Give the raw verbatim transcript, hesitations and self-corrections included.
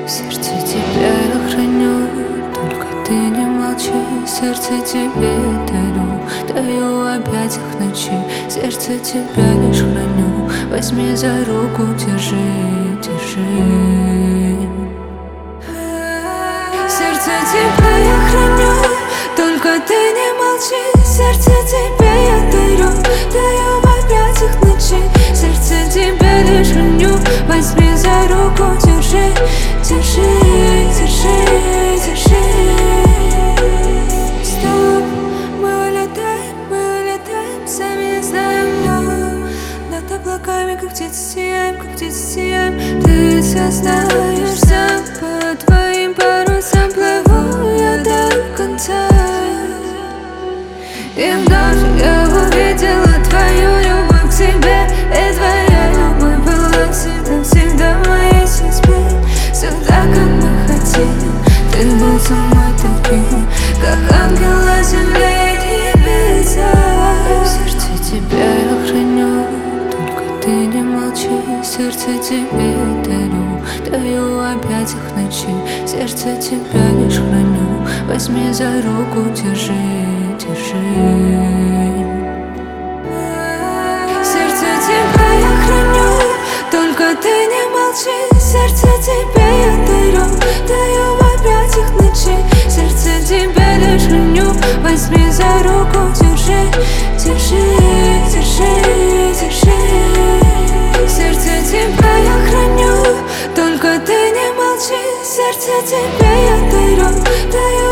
сердце тебя я храню, только ты не молчи. Сердце тебе дарю, даю в объятиях ночи. Сердце тебя лишь храню, возьми за руку, держи, держи. Сердце тебя я храню, только ты не молчи. Сердце тебе я дарю, даю в объятиях ночи. Сердце тебя лишь храню, возьми за руку, держи, держи, держи, держи. Стоп, мы улетаем, мы улетаем, сами не знаем, но над облаками, как птицы сияем, как птицы сияем. Ты все знаешь, сам по твоим парусам плыву я до конца. И вновь я увидела твою любовь к себе, и твоя любовь была всегда, всегда в моей судьбе. Всегда, как мы хотели, ты был со мной таким, как ангел на земле и небеса. В сердце тебя я храню, только ты не молчи. Сердце тебе дарю, даю в объятиях ночи. Сердце тебя лишь храню, возьми за руку, держи, держи. Сердце тебя я храню, только ты не молчи. Сердце тебе я дарю, даю в объятиях ночи. Сердце тебя лишь храню, возьми за руку, держи, держи, держи, держи. Сердце тебя я храню, только ты не молчи. Сердце тебе я дарю, даю